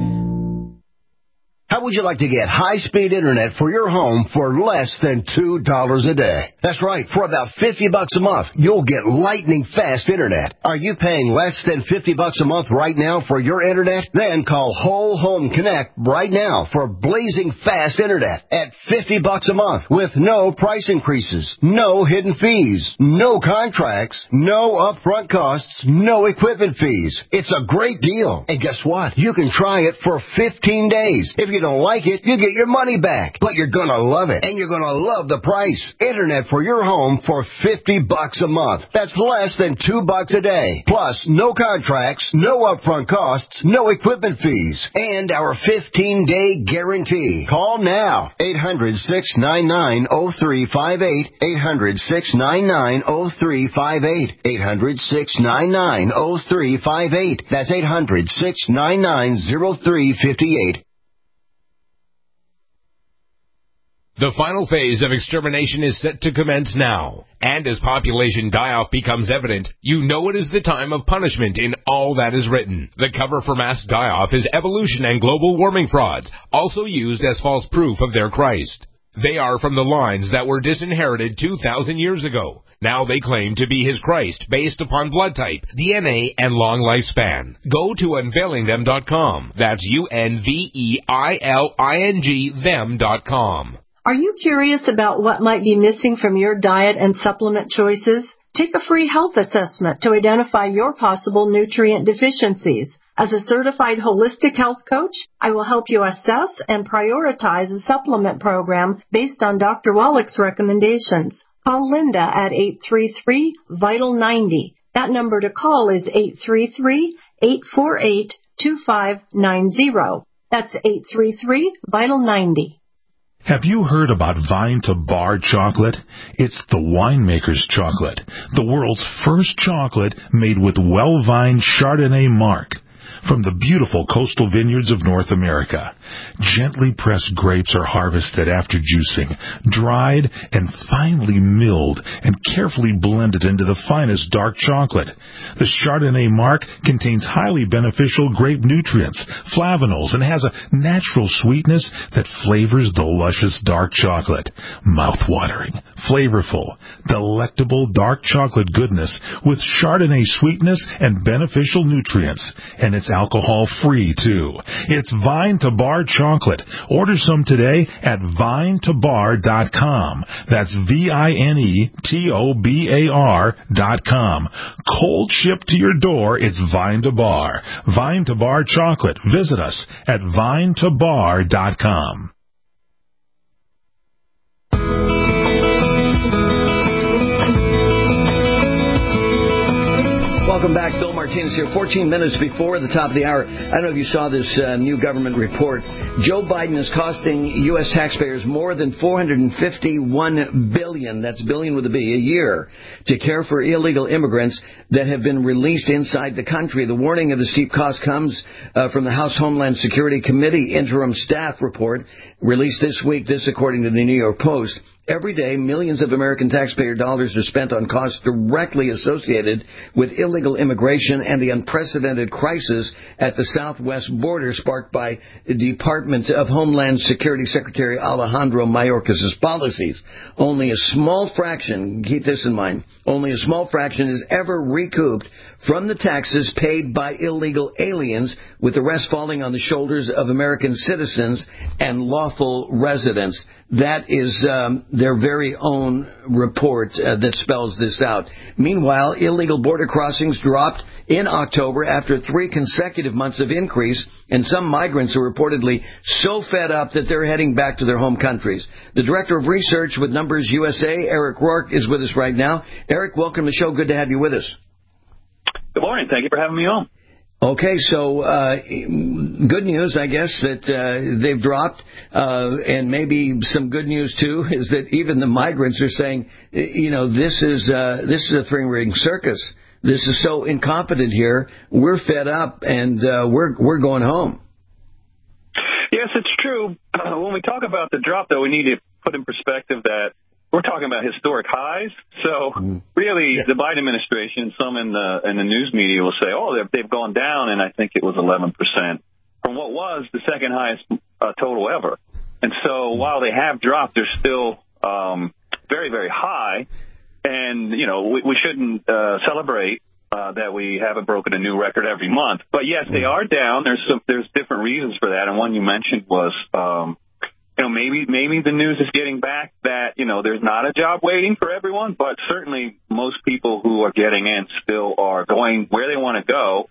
How would you like to get high-speed internet for your home for less than $2 a day? That's right. For about $50 a month, you'll get lightning-fast internet. Are you paying less than $50 a month right now for your internet? Then call Whole Home Connect right now for blazing fast internet at $50 a month with no price increases, no hidden fees, no contracts, no upfront costs, no equipment fees. It's a great deal. And guess what? You can try it for 15 days. If you don't like it, you get your money back. But you're going to love it, and you're going to love the price. Internet for your home for $50 a month. That's less than $2 a day. Plus, no contracts, no upfront costs, no equipment fees, and our 15-day guarantee. Call now. 800-699-0358. 800-699-0358. 800-699-0358. That's 800-699-0358. The final phase of extermination is set to commence now. And as population die-off becomes evident, you know it is the time of punishment in all that is written. The cover for mass die-off is evolution and global warming frauds, also used as false proof of their Christ. They are from the lines that were disinherited 2,000 years ago. Now they claim to be his Christ based upon blood type, DNA, and long lifespan. Go to unveilingthem.com. That's UNVEILING them.com. Are you curious about what might be missing from your diet and supplement choices? Take a free health assessment to identify your possible nutrient deficiencies. As a certified holistic health coach, I will help you assess and prioritize a supplement program based on Dr. Wallach's recommendations. Call Linda at 833-VITAL-90. That number to call is 833-848-2590. That's 833-VITAL-90. Have you heard about Vine to Bar chocolate? It's the winemaker's chocolate, the world's first chocolate made with well-vined Chardonnay marc. From the beautiful coastal vineyards of North America, gently pressed grapes are harvested after juicing, dried and finely milled and carefully blended into the finest dark chocolate. The Chardonnay marc contains highly beneficial grape nutrients, flavanols, and has a natural sweetness that flavors the luscious dark chocolate. Mouth-watering, flavorful, delectable dark chocolate goodness with Chardonnay sweetness and beneficial nutrients. And it's alcohol-free, too. It's Vine to Bar chocolate. Order some today at vinetobar.com. That's VINETOBAR.com. Cold shipped to your door, it's Vine to Bar. Vine to Bar chocolate. Visit us at vinetobar.com. Welcome back. Bill Martinez here. 14 minutes before the top of the hour. I don't know if you saw this new government report. Joe Biden is costing U.S. taxpayers more than $451 billion, that's billion with a B, a year, to care for illegal immigrants that have been released inside the country. The warning of the steep cost comes from the House Homeland Security Committee interim staff report released this week, this according to the New York Post. Every day, millions of American taxpayer dollars are spent on costs directly associated with illegal immigration and the unprecedented crisis at the southwest border sparked by the Department of Homeland Security Secretary Alejandro Mayorkas' policies. Only a small fraction, keep this in mind, only a small fraction is ever recouped from the taxes paid by illegal aliens, with the rest falling on the shoulders of American citizens and lawful residents. That is their very own report that spells this out. Meanwhile, illegal border crossings dropped in October after 3 consecutive months of increase, and some migrants are reportedly so fed up that they're heading back to their home countries. The Director of Research with Numbers USA, Eric Rourke, is with us right now. Eric, welcome to the show. Good to have you with us. Good morning. Thank you for having me on. Okay, so good news, I guess, that they've dropped, and maybe some good news too is that even the migrants are saying, this is a three-ring circus. This is so incompetent here. We're fed up, and we're going home. Yes, it's true. When we talk about the drop, though, we need to put in perspective that we're talking about historic highs. So really, the Biden administration, some in the news media will say, they've gone down, and I think it was 11% from what was the second highest total ever. And so while they have dropped, they're still very, very high. And, we shouldn't celebrate that we haven't broken a new record every month. But, yes, they are down. There's different reasons for that. And one you mentioned was maybe the news is getting back that, there's not a job waiting for everyone, but certainly most people who are getting in still are going where they want to go.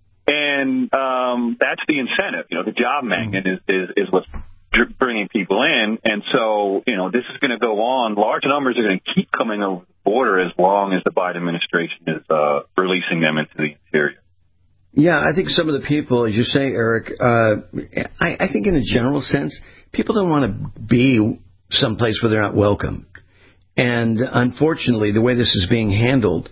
And that's the incentive. The job magnet is what's bringing people in. And so, this is going to go on. Large numbers are going to keep coming over the border as long as the Biden administration is releasing them into the interior. Yeah, I think some of the people, as you say, Eric, I think in a general sense, people don't want to be someplace where they're not welcome. And unfortunately, the way this is being handled,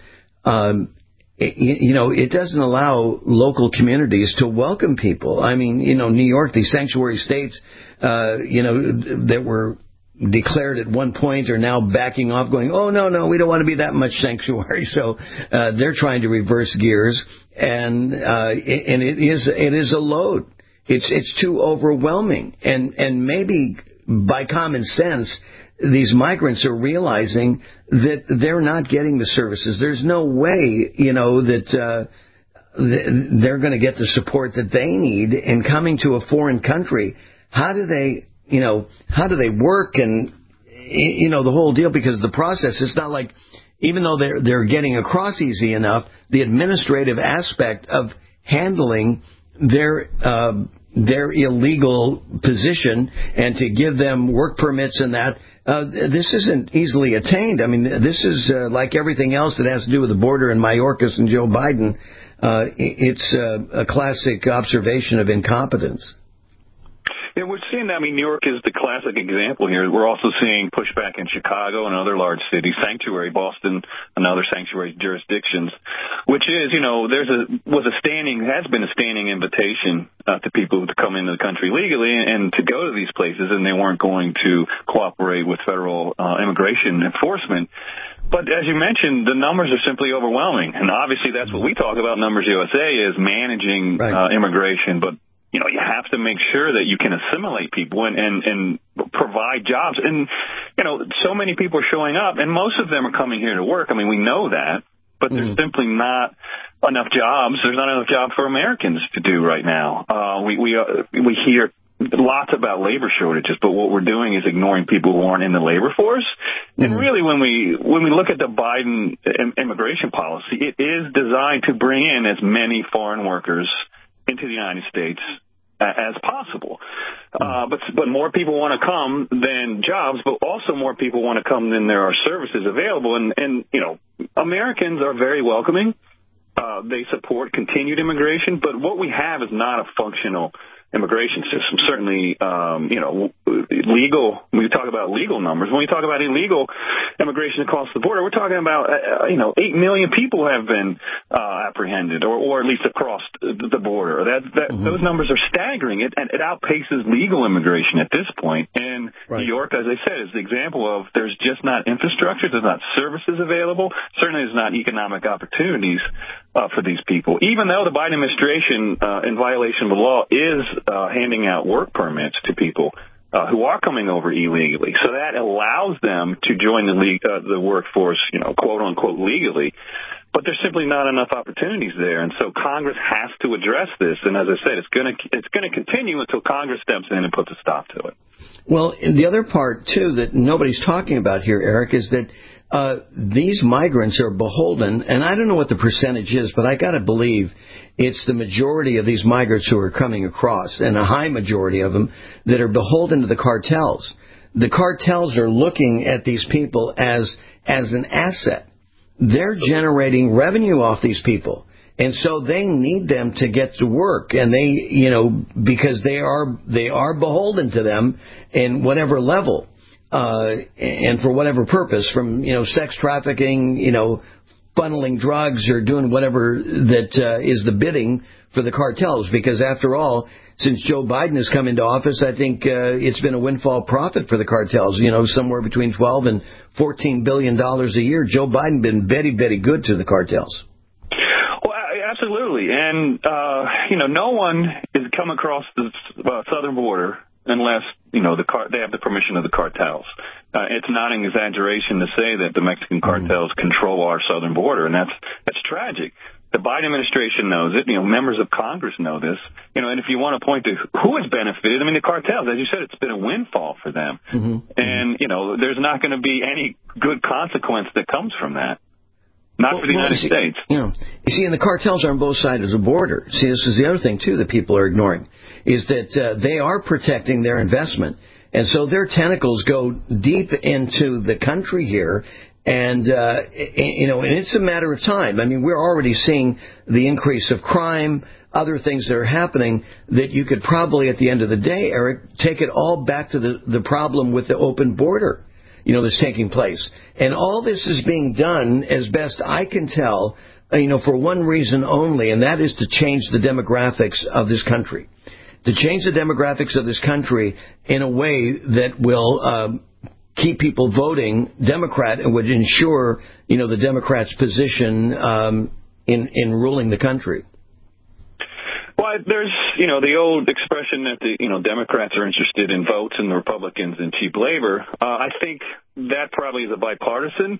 it doesn't allow local communities to welcome people. I mean, New York, these sanctuary states, that were declared at one point are now backing off, going, oh, no, we don't want to be that much sanctuary. So they're trying to reverse gears, and it is a load. It's too overwhelming, and maybe by common sense, these migrants are realizing that they're not getting the services. There's no way, that they're going to get the support that they need in coming to a foreign country. How do they work and, the whole deal? Because the process, it's not like, even though they're getting across easy enough, the administrative aspect of handling their illegal position and to give them work permits and that, this isn't easily attained. I mean, this is like everything else that has to do with the border and Mayorkas and Joe Biden. It's a classic observation of incompetence. Yeah, we're seeing that. I mean, New York is the classic example here. We're also seeing pushback in Chicago and other large cities, sanctuary, Boston, and other sanctuary jurisdictions, which is, has been a standing invitation to people to come into the country legally and to go to these places, and they weren't going to cooperate with federal immigration enforcement. But as you mentioned, the numbers are simply overwhelming, and obviously that's what we talk about. Numbers USA is managing immigration, but you have to make sure that you can assimilate people and provide jobs. And, so many people are showing up, and most of them are coming here to work. I mean, we know that, but there's simply not enough jobs. There's not enough jobs for Americans to do right now. We hear lots about labor shortages, but what we're doing is ignoring people who aren't in the labor force. And really, when we look at the Biden immigration policy, it is designed to bring in as many foreign workers into the United States as possible. But more people want to come than jobs, but also more people want to come than there are services available. And Americans are very welcoming. They support continued immigration, but what we have is not a functional immigration system. Certainly, legal, we talk about legal numbers. When we talk about illegal immigration across the border, we're talking about, 8 million people have been apprehended or at least across the border. Those numbers are staggering. It outpaces legal immigration at this point. And New York, as I said, is the example of there's just not infrastructure, there's not services available, certainly there's not economic opportunities for these people. Even though the Biden administration, in violation of the law, is handing out work permits to people who are coming over illegally. So that allows them to join the workforce, quote unquote, legally. But there's simply not enough opportunities there. And so Congress has to address this. And as I said, it's going to continue until Congress steps in and puts a stop to it. Well, the other part, too, that nobody's talking about here, Eric, is that these migrants are beholden, and I don't know what the percentage is, but I got to believe it's the majority of these migrants who are coming across, and a high majority of them, that are beholden to the cartels. The cartels are looking at these people as an asset. They're generating revenue off these people, and so they need them to get to work, and they, because they are beholden to them in whatever level. And for whatever purpose, from, sex trafficking, funneling drugs or doing whatever that is the bidding for the cartels. Because after all, since Joe Biden has come into office, I think it's been a windfall profit for the cartels, somewhere between $12 and $14 billion a year. Joe Biden been very, very good to the cartels. Well, absolutely. And, no one has come across the southern border unless, they have the permission of the cartels. It's not an exaggeration to say that the Mexican cartels control our southern border, and that's tragic. The Biden administration knows it. Members of Congress know this. And if you want to point to who has benefited, I mean, the cartels, as you said, it's been a windfall for them. And, there's not going to be any good consequence that comes from that. Not for the United States. You see, and the cartels are on both sides of the border. See, this is the other thing, too, that people are ignoring, is that they are protecting their investment. And so their tentacles go deep into the country here. And, and it's a matter of time. I mean, we're already seeing the increase of crime, other things that are happening that you could probably, at the end of the day, Eric, take it all back to the problem with the open border, that's taking place. And all this is being done, as best I can tell, for one reason only, and that is to change the demographics of this country. To change the demographics of this country in a way that will keep people voting Democrat and would ensure, the Democrats' position in ruling the country. Well, There's, the old expression that the, Democrats are interested in votes and the Republicans in cheap labor. I think that probably is a bipartisan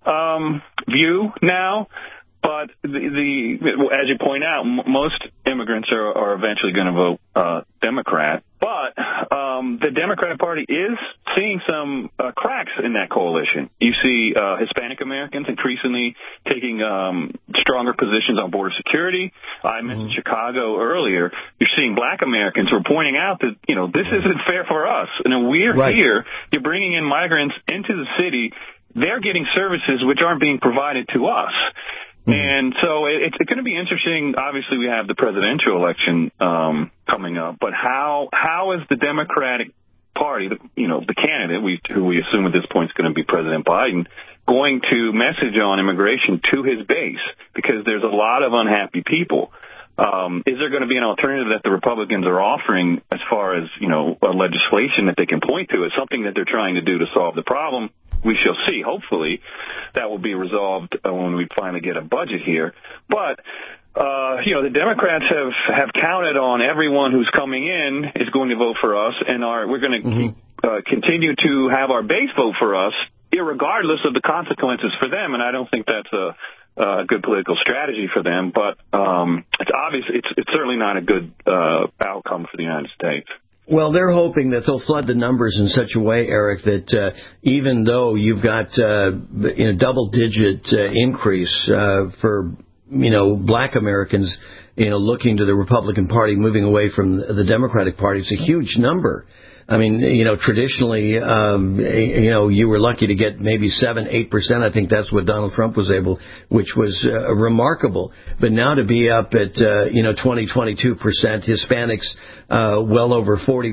view now. But as you point out, most immigrants are eventually going to vote Democrat. But the Democratic Party is seeing some cracks in that coalition. You see Hispanic Americans increasingly taking stronger positions on border security. I mentioned Chicago earlier. You're seeing Black Americans who are pointing out that, this isn't fair for us. And we're here. You're bringing in migrants into the city. They're getting services which aren't being provided to us. And so it's going to be interesting. Obviously, we have the presidential election coming up, but how is the Democratic Party, the candidate who we assume at this point is going to be President Biden, going to message on immigration to his base? Because there's a lot of unhappy people. Is there going to be an alternative that the Republicans are offering as far as, a legislation that they can point to as something that they're trying to do to solve the problem? We shall see. Hopefully that will be resolved when we finally get a budget here. But, the Democrats have counted on everyone who's coming in is going to vote for us, and we're going to continue to have our base vote for us, irregardless of the consequences for them. And I don't think that's a good political strategy for them. But it's obvious it's certainly not a good outcome for the United States. Well, they're hoping that they'll flood the numbers in such a way, Eric, that even though you've got double-digit increase for Black Americans, looking to the Republican Party, moving away from the Democratic Party, it's a huge number. I mean, traditionally, you were lucky to get maybe 7-8%. I think that's what Donald Trump was able, which was remarkable. But now to be up at 22%, Hispanics well over 40%.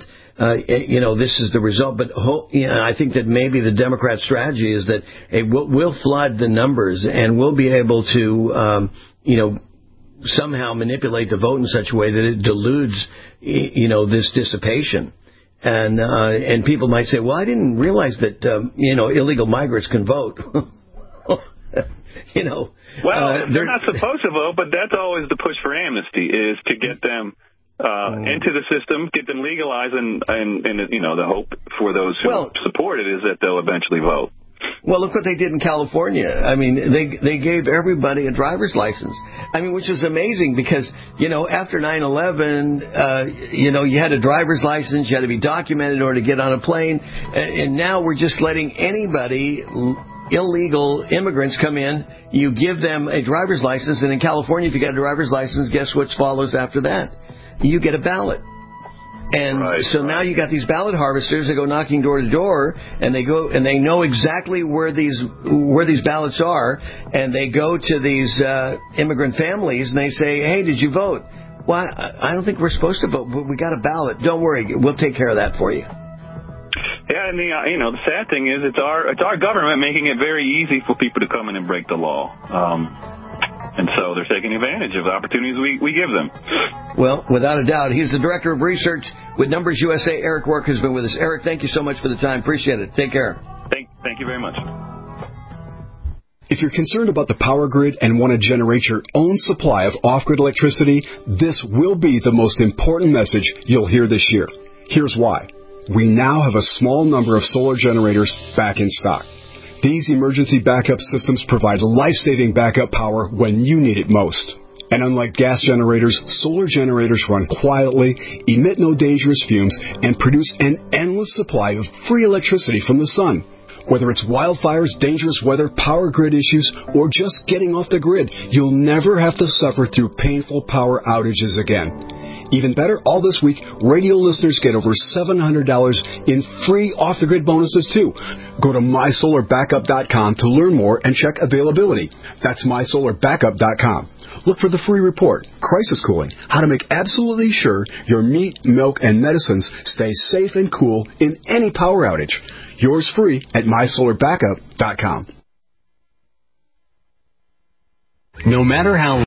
This is the result. But I think that maybe the Democrat strategy is that we'll flood the numbers and we'll be able to, somehow manipulate the vote in such a way that it deludes, this dissipation. And people might say, well, I didn't realize that, illegal migrants can vote. Well, they're not supposed to vote, but that's always the push for amnesty, is to get them into the system, get them legalized, and the hope for those who support it is that they'll eventually vote. Well, look what they did in California. I mean, they gave everybody a driver's license. I mean, which is amazing because, after 9/11, you had a driver's license, you had to be documented in order to get on a plane, and now we're just letting anybody, illegal immigrants, come in. You give them a driver's license, and in California, if you got a driver's license, guess what follows after that? You get a ballot. And now you got these ballot harvesters that go knocking door to door, and they know exactly where these ballots are, and they go to these immigrant families and they say, "Hey, did you vote?" Well, I don't think we're supposed to vote, but we got a ballot. Don't worry, we'll take care of that for you. Yeah, and the sad thing is it's our government making it very easy for people to come in and break the law. And so they're taking advantage of the opportunities we give them. Well, without a doubt. He's the Director of Research with Numbers USA. Eric Work has been with us. Eric, thank you so much for the time. Appreciate it. Take care. Thank you very much. If you're concerned about the power grid and want to generate your own supply of off-grid electricity, this will be the most important message you'll hear this year. Here's why. We now have a small number of solar generators back in stock. These emergency backup systems provide life-saving backup power when you need it most. And unlike gas generators, solar generators run quietly, emit no dangerous fumes, and produce an endless supply of free electricity from the sun. Whether it's wildfires, dangerous weather, power grid issues, or just getting off the grid, you'll never have to suffer through painful power outages again. Even better, all this week, radio listeners get over $700 in free off-the-grid bonuses, too. Go to mysolarbackup.com to learn more and check availability. That's mysolarbackup.com. Look for the free report, Crisis Cooling, how to make absolutely sure your meat, milk, and medicines stay safe and cool in any power outage. Yours free at mysolarbackup.com. No matter how